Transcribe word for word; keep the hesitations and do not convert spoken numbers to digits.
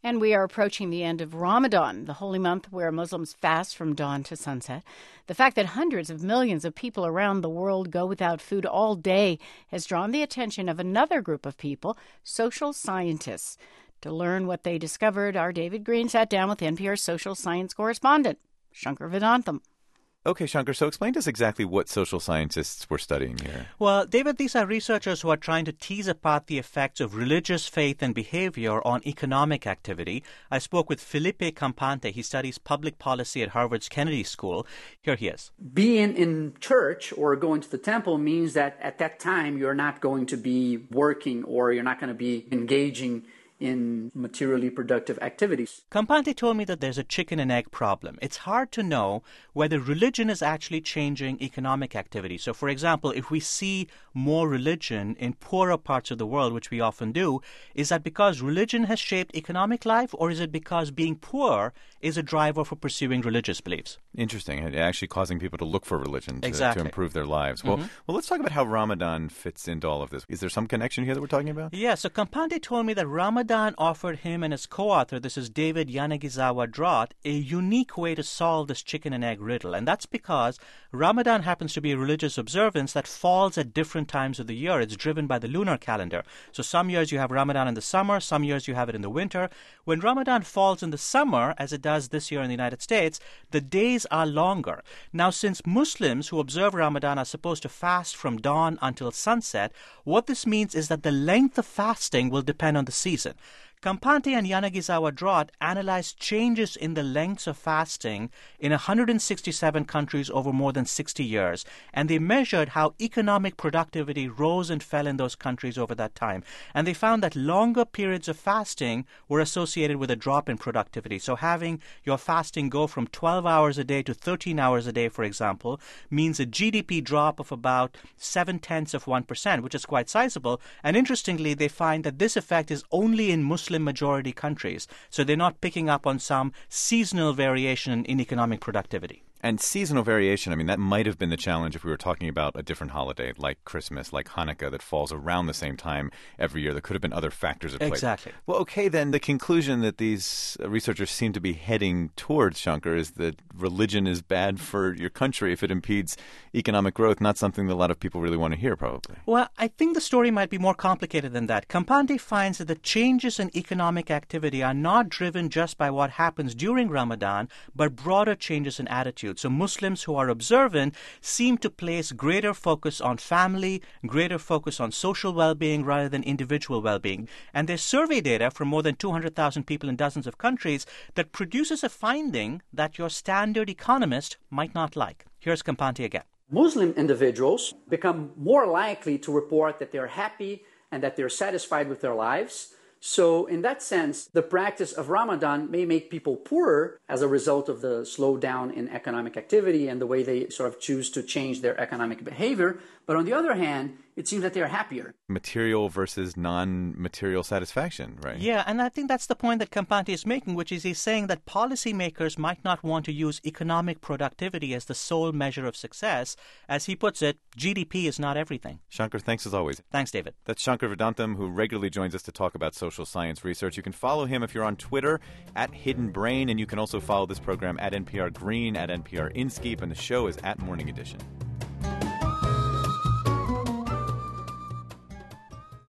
And we are approaching the end of Ramadan, the holy month where Muslims fast from dawn to sunset. The fact that hundreds of millions of people around the world go without food all day has drawn the attention of another group of people, social scientists. To learn what they discovered, our David Green sat down with N P R social science correspondent, Shankar Vedantam. Okay, Shankar, so explain to us exactly what social scientists were studying here. Well, David, these are researchers who are trying to tease apart the effects of religious faith and behavior on economic activity. I spoke with Felipe Campante. He studies public policy at Harvard's Kennedy School. Here he is. Being in church or going to the temple means that at that time you're not going to be working or you're not going to be engaging in materially productive activities. Campante told me that there's a chicken and egg problem. It's hard to know whether religion is actually changing economic activity. So, for example, if we see more religion in poorer parts of the world, which we often do, is that because religion has shaped economic life, or is it because being poor is a driver for pursuing religious beliefs? Interesting. Actually causing people to look for religion to, exactly. to improve their lives. Well, mm-hmm. well, let's talk about how Ramadan fits into all of this. Is there some connection here that we're talking about? Yeah, so Campante told me that Ramadan offered him and his co-author, this is David Yanagisawa-Drott, a unique way to solve this chicken and egg riddle. And that's because Ramadan happens to be a religious observance that falls at different times of the year. It's driven by the lunar calendar. So some years you have Ramadan in the summer, some years you have it in the winter. When Ramadan falls in the summer, as it does this year in the United States, the days are longer. Now, since Muslims who observe Ramadan are supposed to fast from dawn until sunset, what this means is that the length of fasting will depend on the season. Campante and Yanagisawa-Drott analyzed changes in the lengths of fasting in one hundred sixty-seven countries over more than sixty years, and they measured how economic productivity rose and fell in those countries over that time. And they found that longer periods of fasting were associated with a drop in productivity. So having your fasting go from twelve hours a day to thirteen hours a day, for example, means a G D P drop of about seven-tenths of one percent, which is quite sizable. And interestingly, they find that this effect is only in Muslim majority countries. So they're not picking up on some seasonal variation in economic productivity. And seasonal variation, I mean, that might have been the challenge if we were talking about a different holiday like Christmas, like Hanukkah, that falls around the same time every year. There could have been other factors at play. Exactly. Well, okay, then the conclusion that these researchers seem to be heading towards, Shankar, is that religion is bad for your country if it impedes economic growth, not something that a lot of people really want to hear, probably. Well, I think the story might be more complicated than that. Campante finds that the changes in economic activity are not driven just by what happens during Ramadan, but broader changes in attitude. So Muslims who are observant seem to place greater focus on family, greater focus on social well-being rather than individual well-being. And there's survey data from more than two hundred thousand people in dozens of countries that produces a finding that your standard economist might not like. Here's Campante again. Muslim individuals become more likely to report that they're happy and that they're satisfied with their lives. So in that sense, the practice of Ramadan may make people poorer as a result of the slowdown in economic activity and the way they sort of choose to change their economic behavior. But on the other hand, it seems that they're happier. Material versus non-material satisfaction, right? Yeah, and I think that's the point that Campante is making, which is he's saying that policymakers might not want to use economic productivity as the sole measure of success. As he puts it, G D P is not everything. Shankar, thanks as always. Thanks, David. That's Shankar Vedantam, who regularly joins us to talk about social science research. You can follow him if you're on Twitter, at Hidden Brain, and you can also follow this program at N P R Green, at N P R Inskeep, and the show is at Morning Edition.